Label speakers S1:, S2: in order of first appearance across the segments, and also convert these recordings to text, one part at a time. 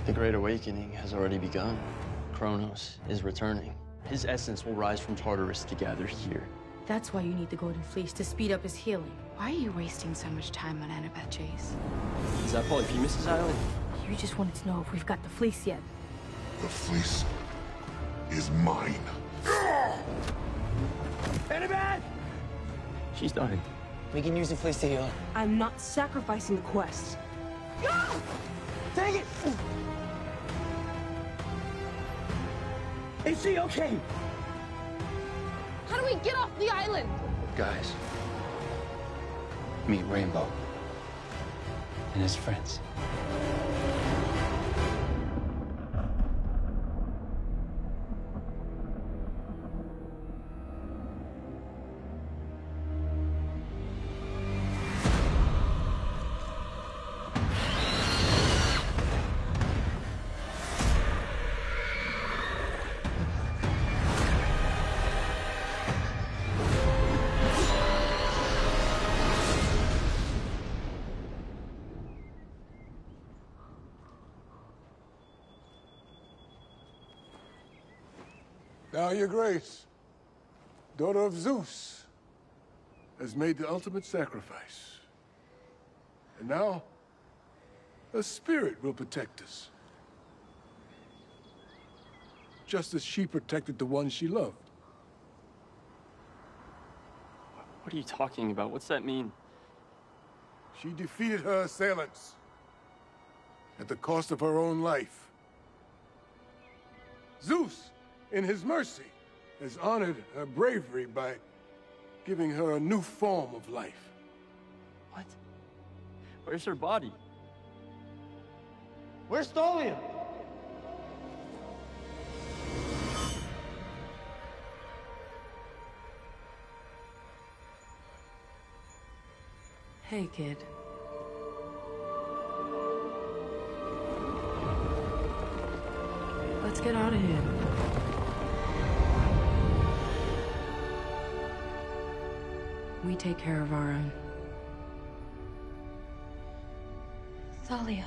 S1: The Great Awakening has already begun. Kronos is returning. His essence will rise from Tartarus to gather here.
S2: That's why you need the Golden Fleece, to speed up his healing.
S3: Why are you wasting so much time on Annabeth, Chase?
S1: Is that Polyphemus' island?
S2: You just wanted to know if we've got the fleece yet.
S4: The fleece is mine.
S1: Annabeth! She's dying.
S5: We can use the fleece to heal.
S2: I'm not sacrificing the quest.
S5: Take it! Is she okay?
S6: How do we get off the island?
S7: Guys, meet Rainbow and his friends.
S4: Now, Your Grace, daughter of Zeus, has made the ultimate sacrifice. And now, a spirit will protect us. Just as she protected the one she loved.
S1: What are you talking about? What's that mean?
S4: She defeated her assailants at the cost of her own life. Zeus, in his mercy, has honored her bravery by giving her a new form of life.
S1: What? Where's her body?
S5: Where's Thalia?
S3: Hey, kid. Let's get out of here. We take care of our own.
S6: Thalia.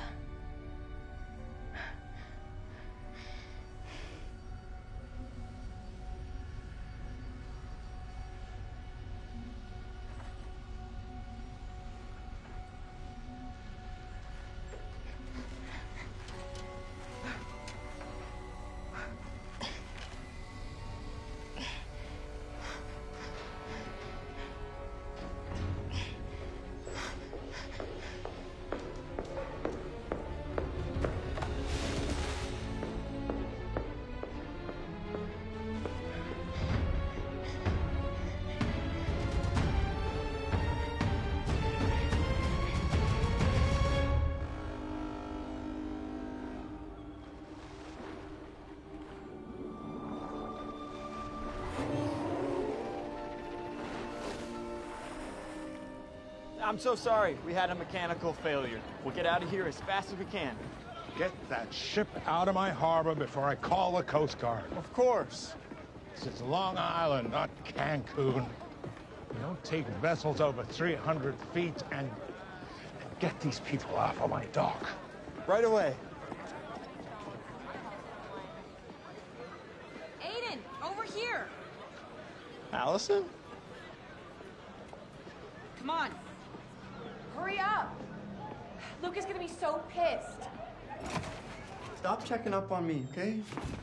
S8: I'm so sorry. We had a mechanical failure. We'll get out of here as fast as we can.
S9: Get that ship out of my harbor before I call the Coast Guard.
S8: Of course.
S9: This is Long Island, not Cancun. You don't take vessels over 300 feet and get these people off of my dock.
S8: Right away.
S6: Aiden, over here.
S8: Allison?
S6: Come on. Hurry up. Luke is gonna be so pissed.
S5: Stop checking up on me, okay?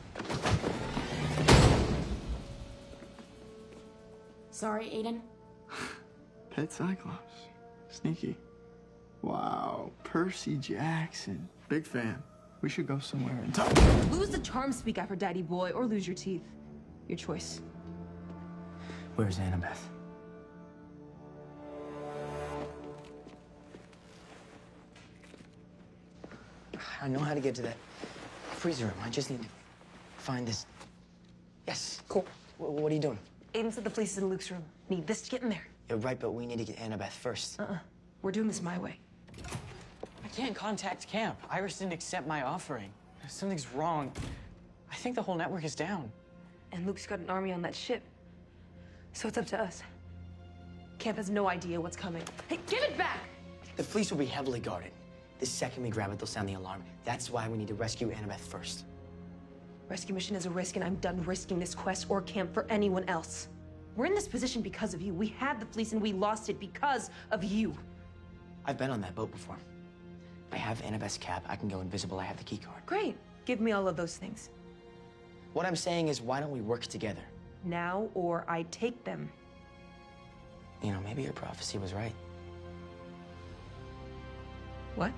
S2: Sorry, Aiden.
S5: Pet Cyclops. Sneaky. Wow, Percy Jackson. Big fan. We should go somewhere and talk.
S2: Lose the charm speak after Daddy Boy, or lose your teeth. Your choice.
S5: Where's Annabeth? I know how to get to that freezer room. I just need to find this. Yes, cool. What are you doing?
S2: Aiden said the fleece is in Luke's room. Need this to get in there.
S5: You're right, but we need to get Annabeth first.
S2: We're doing this my way.
S5: I can't contact camp. Iris didn't accept my offering. Something's wrong. I think the whole network is down.
S2: And Luke's got an army on that ship. So it's up to us. Camp has no idea what's coming. Hey, give it back!
S5: The fleece will be heavily guarded.
S10: The second we grab it, they'll sound the alarm. That's why we need to rescue Annabeth first.
S2: Rescue mission is a risk, and I'm done risking this quest or camp for anyone else. We're in this position because of you. We had the fleece and we lost it because of you.
S10: I've been on that boat before. I have Annabeth's cap. I can go invisible. I have the key card.
S2: Great. Give me all of those things.
S10: What I'm saying is, why don't we work together?
S2: Now or I take them.
S10: You know, maybe your prophecy was right.
S2: What?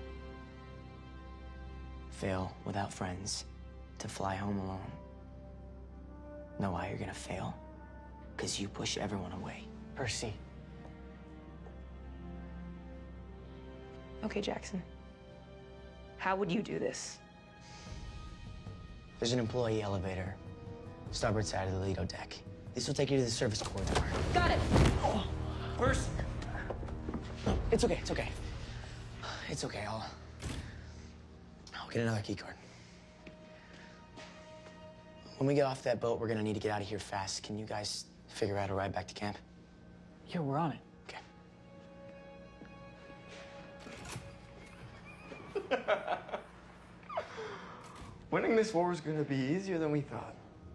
S10: Fail without friends to fly home alone. Know why you're gonna fail? Because you push everyone away.
S7: Percy.
S2: Okay, Jackson. How would you do this?
S10: There's an employee elevator, starboard side of the Lido deck. This will take you to the service corridor.
S2: Got it!
S10: Percy! No, it's okay, it's okay. It's okay, I'll get another key card. When we get off that boat, we're gonna need to get out of here fast. Can you guys figure out a ride back to camp?
S7: Yeah, we're on it.
S10: Okay.
S5: Winning this war was gonna be easier than we thought.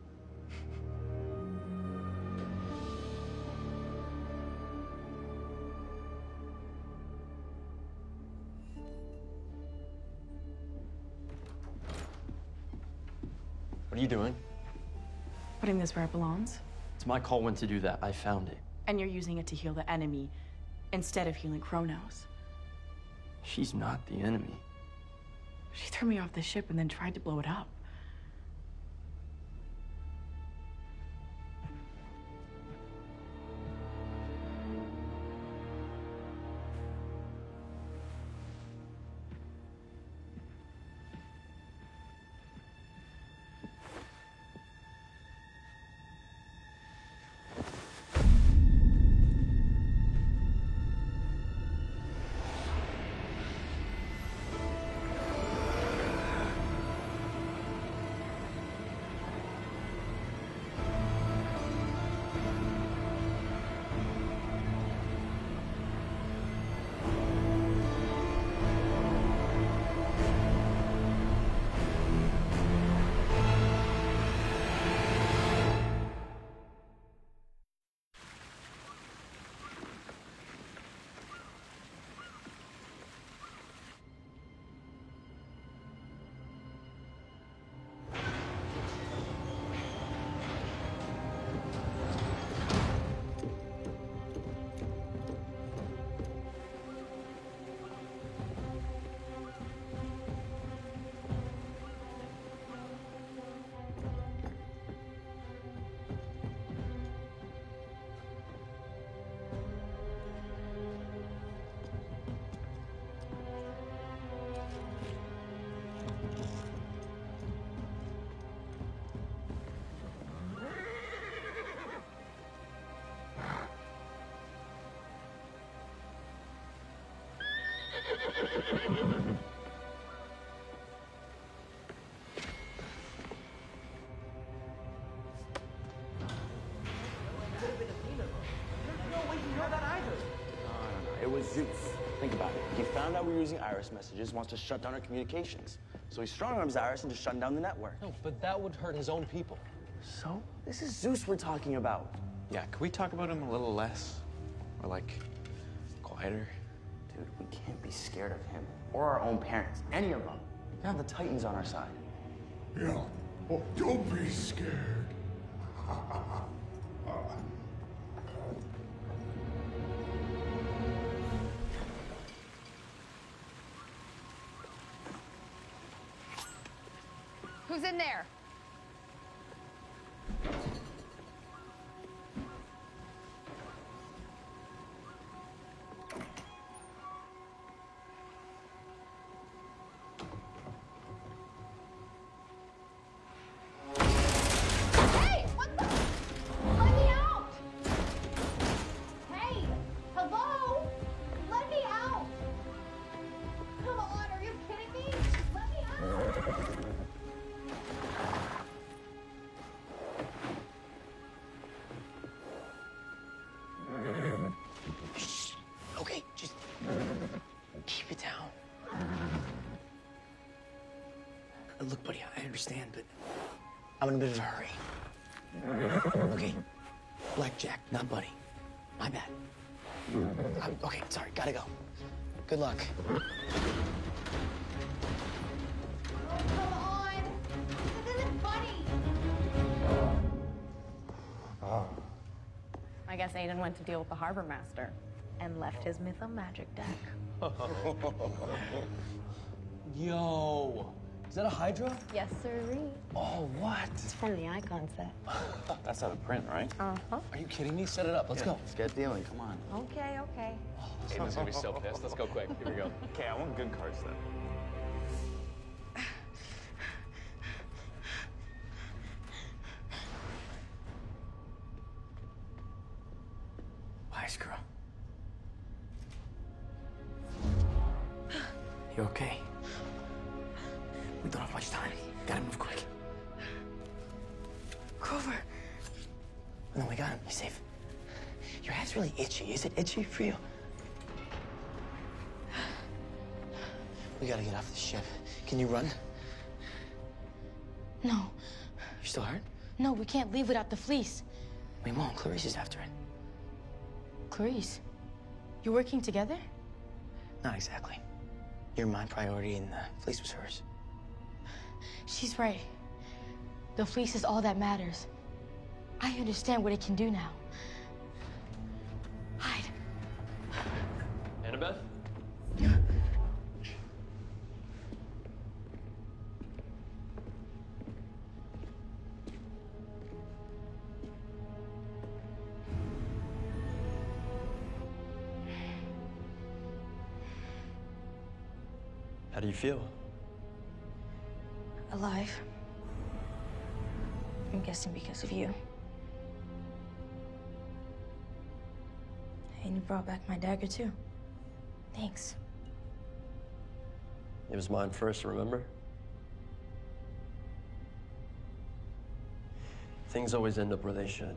S1: What are you doing?
S3: Putting this where it belongs.
S1: It's my call when to do that. I found it.
S3: And you're using it to heal the enemy instead of healing Kronos.
S1: She's not the enemy.
S3: She threw me off the ship and then tried to blow it up.
S11: It was Zeus. Think about it. He found out we were using Iris messages, wants to shut down our communications. So he strong-arms Iris into shutting down the network.
S7: No, but that would hurt his own people.
S11: So? This is Zeus we're talking about.
S5: Yeah, can we talk about him a little less? Or like, quieter?
S11: Dude, we can't be scared of him. Or our own parents. Any of them. We have the Titans on our side.
S4: Yeah. Oh, don't be scared.
S6: Who's in there? Hey, what the? Let me out! Hey, hello? Let me out! Come on, are you kidding me? Let me out!
S10: Look, buddy, I understand, but I'm in a bit of a hurry. Okay, Blackjack, not Buddy. My bad. Okay, sorry, gotta go. Good luck.
S6: Come on! This isn't funny! I guess Aiden went to deal with the harbor master and left his Mytho Magic deck.
S7: Yo, is that a Hydra?
S6: Yes, sirree.
S7: Oh, what?
S6: It's from the Icon set.
S11: That's out of print, right?
S6: Uh-huh.
S7: Are you kidding me? Set it up. Let's go.
S11: Let's get dealing. Come on.
S6: Okay, okay.
S7: Aiden's gonna be so pissed. Let's go quick. Here we go.
S11: Okay, I want good cards then.
S10: Wise girl. You okay? We don't have much time. Gotta move quick. Grover. No, we got him. He's safe. Your head's really itchy. Is it itchy for you? We gotta get off the ship. Can you run?
S12: No.
S10: You still hurt?
S12: No, we can't leave without the fleece.
S10: We won't. Clarice is after it.
S12: Clarice, you're working together?
S10: Not exactly. You're my priority and the fleece was hers.
S12: She's right. The fleece is all that matters. I understand what it can do now. Hide.
S1: Annabeth? How do you feel?
S12: Alive. I'm guessing because of you. And you brought back my dagger, too. Thanks.
S1: It was mine first, remember? Things always end up where they should.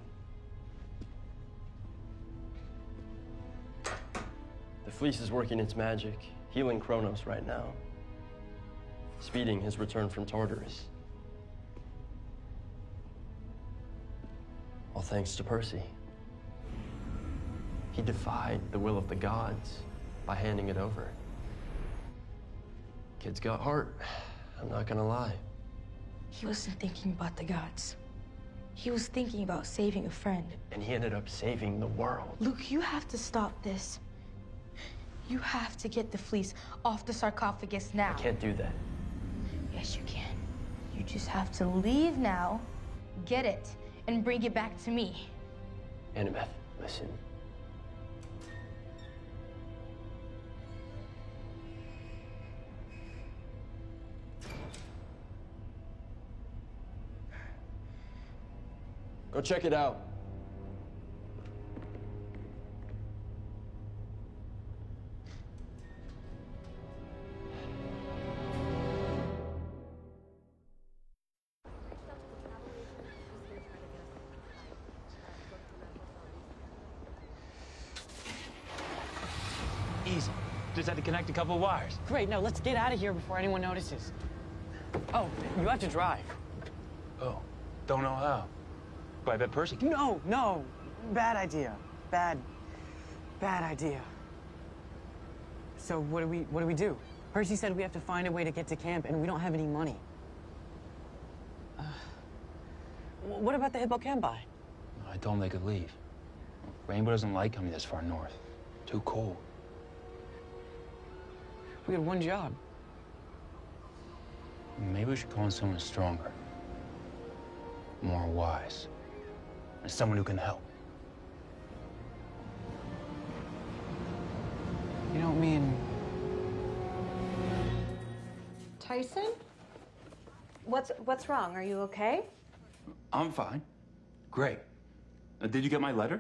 S1: The fleece is working its magic, healing Kronos right now. Speeding his return from Tartarus. All thanks to Percy. He defied the will of the gods by handing it over. Kid's got heart, I'm not gonna lie.
S12: He wasn't thinking about the gods. He was thinking about saving a friend.
S1: And he ended up saving the world.
S12: Luke, you have to stop this. You have to get the fleece off the sarcophagus now.
S1: I can't do that.
S12: Yes, you can. You just have to leave now, get it, and bring it back to me.
S1: Annabeth, listen. Go check it out.
S7: Easy. Just had to connect a couple of wires.
S10: Great, now let's get out of here before anyone notices. Oh, you have to drive.
S7: Oh, don't know how. But I bet Percy can.
S10: No. Bad idea. Bad idea.
S13: So what do we do? Percy said we have to find a way to get to camp, and we don't have any money. What about the hippocampi?
S7: I told him they could leave. Rainbow doesn't like coming this far north. Too cold.
S13: We had one job.
S7: Maybe we should call in someone stronger. More wise. And someone who can help.
S13: You don't mean...
S6: Tyson? What's wrong? Are you okay?
S7: I'm fine. Great. Did you get my letter?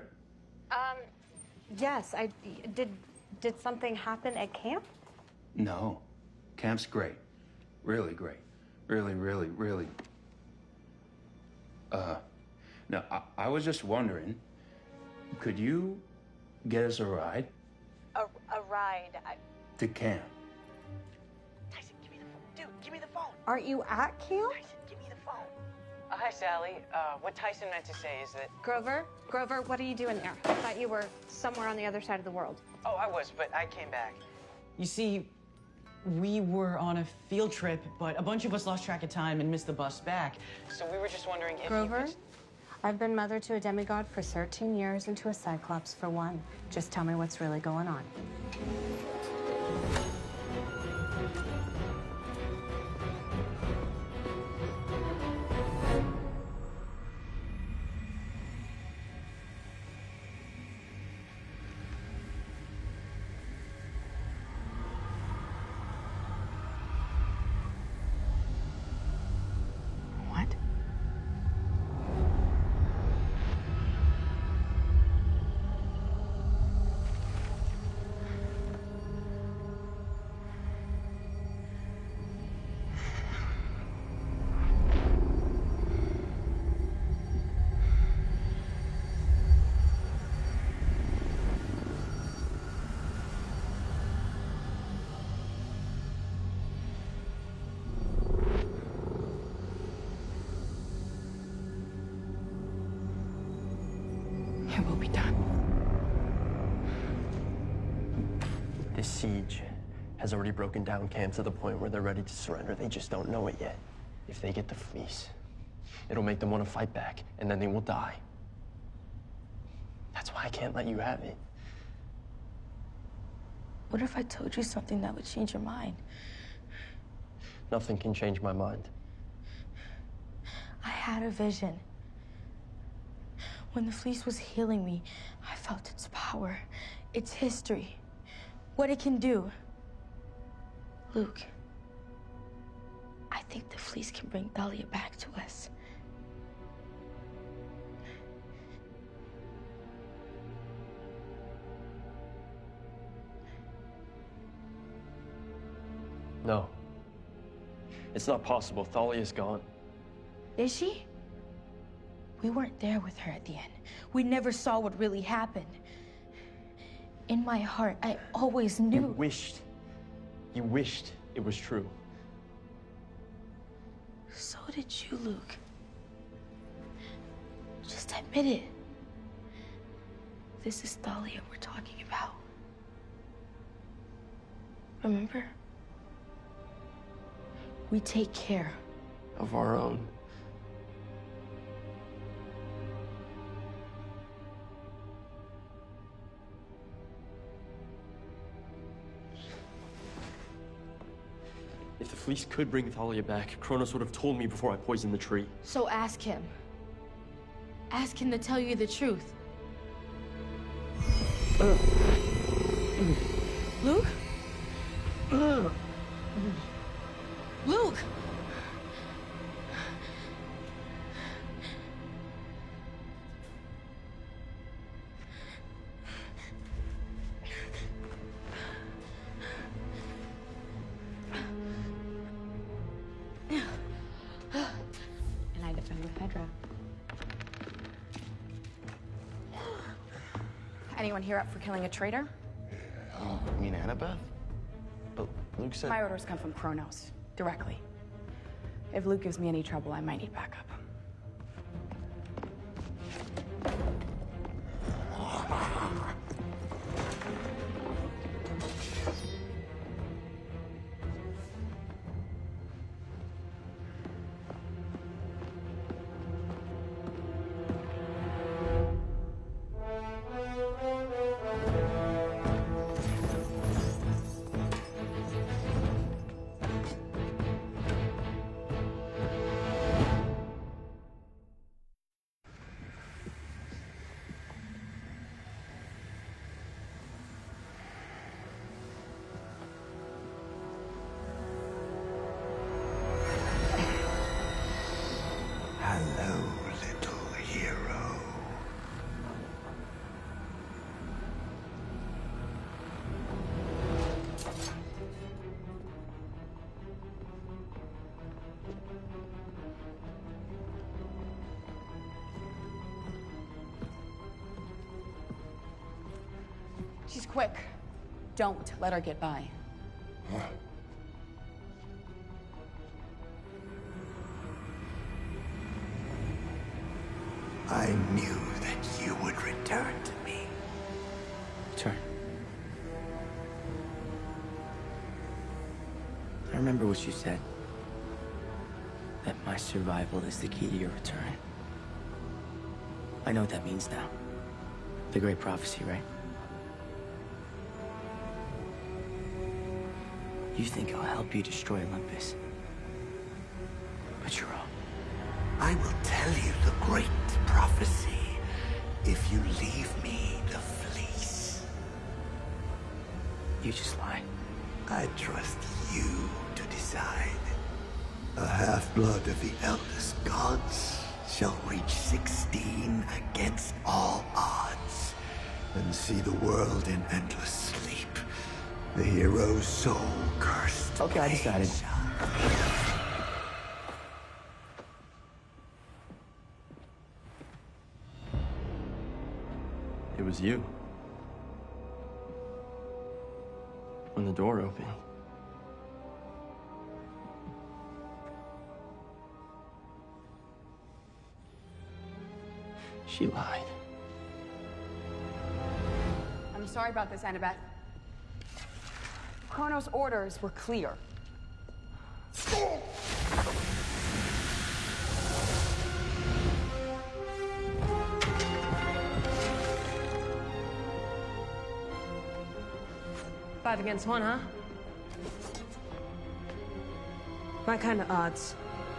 S6: Yes, I did. Did something happen at camp?
S7: No. Camp's great. Really great. Really. Now, I was just wondering, could you get us a ride?
S6: A ride?
S7: To camp.
S10: Tyson, give me the phone. Dude, give me the phone.
S14: Aren't you at camp?
S13: Give me the phone. Hi, Sally. What Tyson meant to say is that...
S14: Grover, what are you doing there? I thought you were somewhere on the other side of the world.
S13: Oh, I was, but I came back. You see, we were on a field trip, but a bunch of us lost track of time and missed the bus back. So we were just wondering if
S14: Grover, I've been mother to a demigod for 13 years and to a cyclops for 1. Just tell me what's really going on.
S13: It will be done.
S1: This siege has already broken down camp to the point where they're ready to surrender. They just don't know it yet. If they get the fleece, it'll make them want to fight back, and then they will die. That's why I can't let you have it.
S12: What if I told you something that would change your mind?
S1: Nothing can change my mind.
S12: I had a vision. When the fleece was healing me, I felt its power, its history, what it can do. Luke, I think the fleece can bring Thalia back to us.
S1: No. It's not possible. Thalia's gone.
S12: Is she? We weren't there with her at the end. We never saw what really happened. In my heart, I always knew.
S1: You wished it was true.
S12: So did you, Luke. Just admit it. This is Thalia we're talking about. Remember? We take care
S1: Of our own. If the fleece could bring Thalia back, Kronos would have told me before I poisoned the tree.
S12: So ask him. Ask him to tell you the truth. Luke? Luke!
S3: And I defend with Hydra.
S6: Anyone here up for killing a traitor?
S11: Oh, you mean Annabeth? But Luke said...
S6: My orders come from Kronos, directly. If Luke gives me any trouble, I might need backup.
S9: Hello, little hero.
S6: She's quick. Don't let her get by.
S15: I knew that you would return to me.
S10: Return. I remember what you said. That my survival is the key to your return. I know what that means now. The great prophecy, right? You think I'll help you destroy Olympus. But you're wrong.
S15: I will tell you the great prophecy if you leave me the fleece.
S10: You just lie.
S15: I trust you to decide. A half-blood of the eldest gods shall reach 16 against all odds and see the world in endless sleep. The hero's soul cursed.
S10: Okay, I decided.
S1: It was you. When the door opened. She lied.
S6: I'm sorry about this, Annabeth. Chronos' orders were clear.
S2: Five against one, huh? My kind of odds.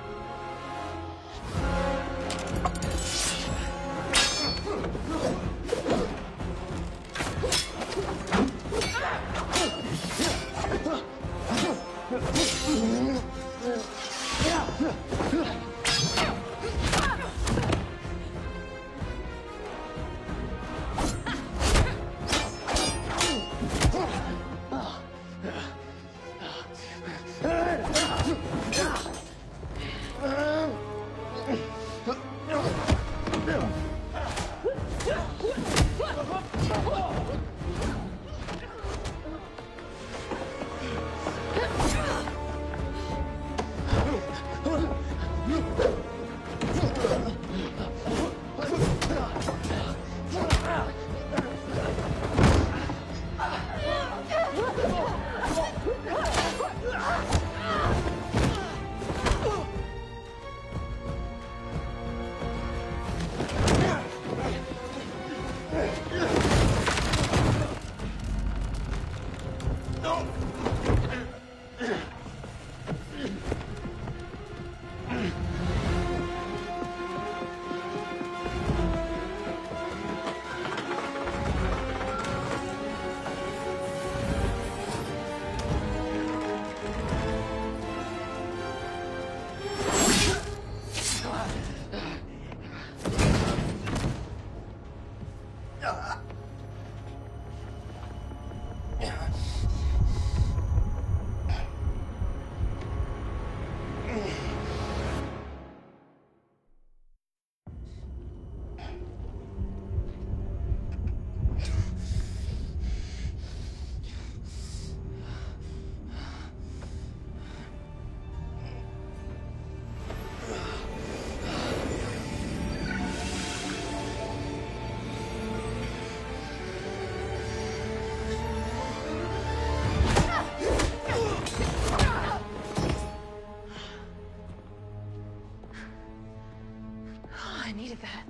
S2: I needed that.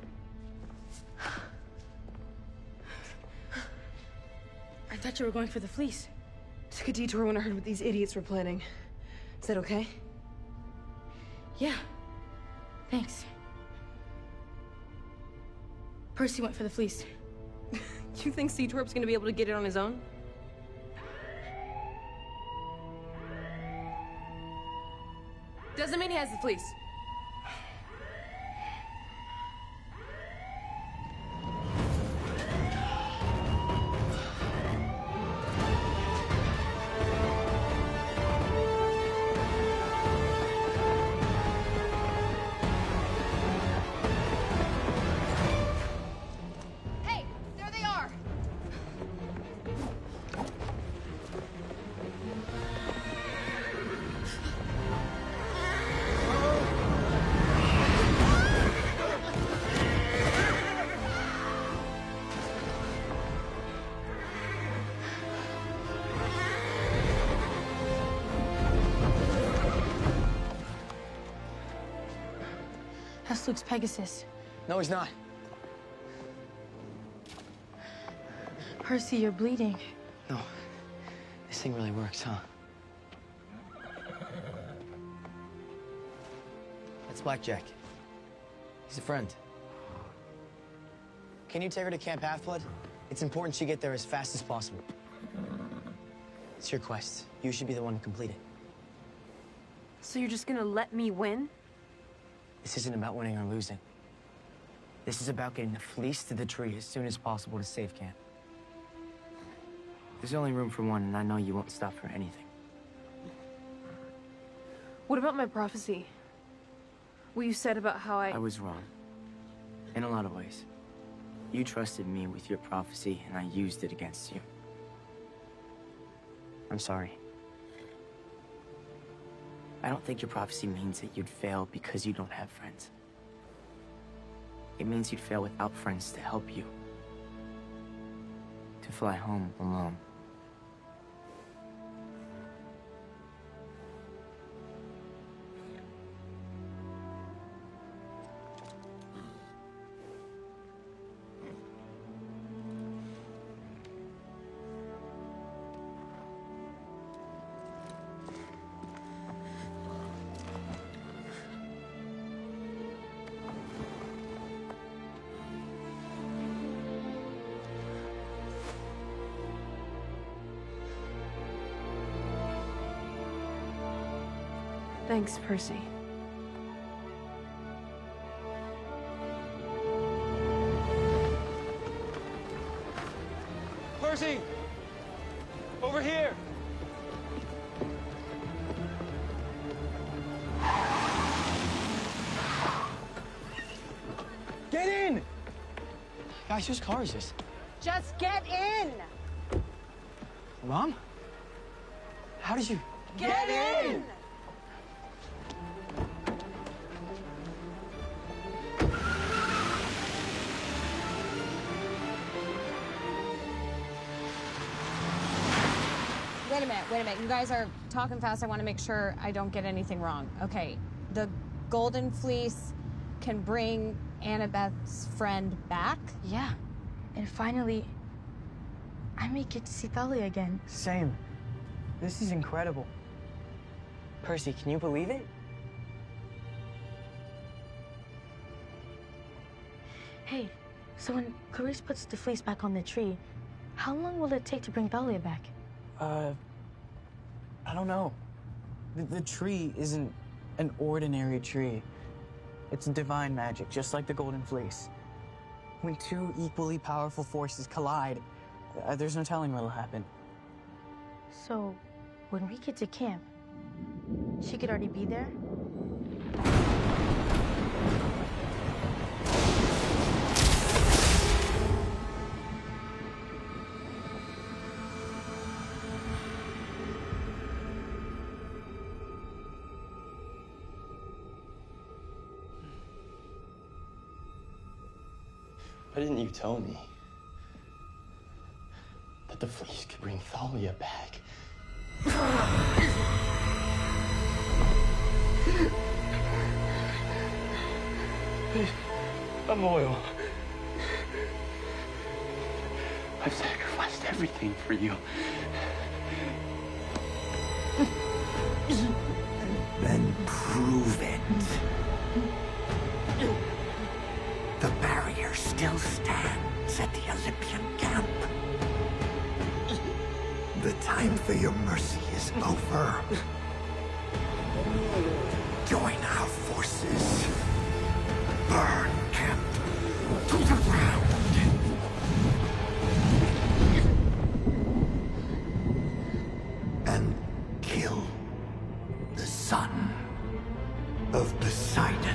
S12: I thought you were going for the fleece.
S2: Took a detour when I heard what these idiots were planning. Is that okay?
S12: Yeah. Thanks. Percy went for the fleece.
S2: You think Seatorp's gonna be able to get it on his own? Doesn't mean he has the fleece.
S6: Hey, there they are!
S12: That's Luke's Pegasus.
S10: No, he's not.
S12: Percy, you're bleeding.
S10: No. This thing really works, huh? That's Blackjack. He's a friend. Can you take her to Camp Half-Blood? It's important she get there as fast as possible. It's your quest. You should be the one to complete it.
S2: So you're just gonna let me win?
S10: This isn't about winning or losing. This is about getting the fleece to the tree as soon as possible to save camp. There's only room for one, and I know you won't stop for anything.
S2: What about my prophecy? What you said about how
S10: I was wrong. In a lot of ways. You trusted me with your prophecy, and I used it against you. I'm sorry. I don't think your prophecy means that you'd fail because you don't have friends. It means you'd fail without friends to help you. To fly home alone.
S2: Thanks, Percy.
S8: Percy! Over here! Get in!
S10: Guys, whose car is this?
S6: Just get in!
S10: Mom? How did you...
S6: Get in!
S14: Wait a minute. You guys are talking fast. I want to make sure I don't get anything wrong. Okay, the Golden Fleece can bring Annabeth's friend back?
S12: Yeah. And finally, I may get to see Thalia again.
S10: Same. This is incredible. Percy, can you believe it?
S12: Hey, so when Clarice puts the fleece back on the tree, how long will it take to bring Thalia back?
S13: I don't know. The tree isn't an ordinary tree. It's divine magic, just like the Golden Fleece. When two equally powerful forces collide, there's no telling what'll happen.
S12: So, when we get to camp, she could already be there?
S1: Why didn't you tell me that the fleece could bring Thalia back? I'm loyal. I've sacrificed everything for you.
S15: Then prove it. The barrier still stands at the Olympian camp. The time for your mercy is over. Join our forces. Burn camp to the ground. And kill the son of Poseidon.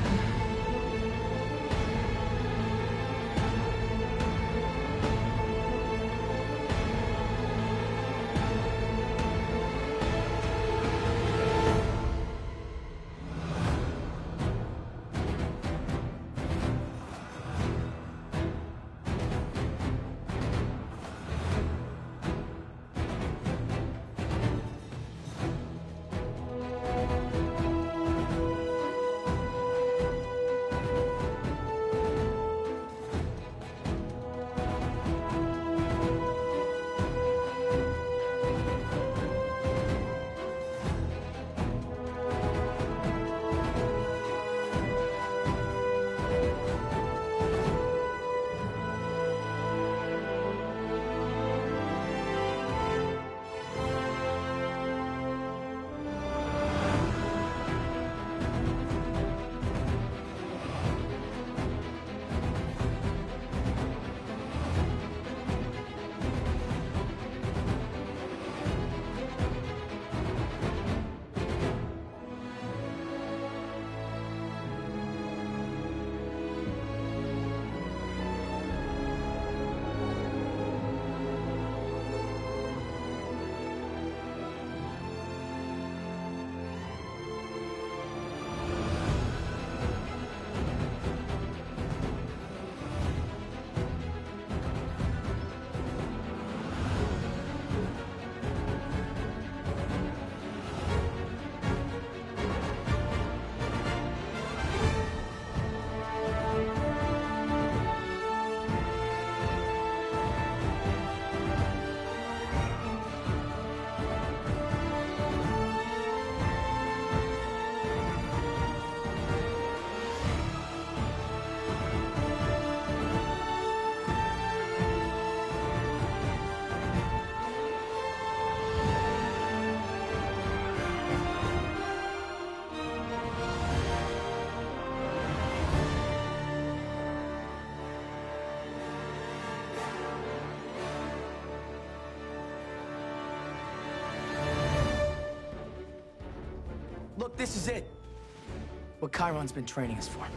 S10: this is it. What Chiron's been training us for.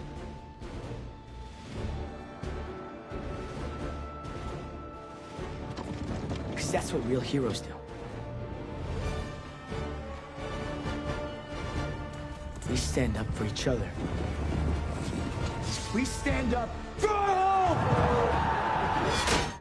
S10: Because that's what real heroes do. We stand up for each other. We stand up for hope!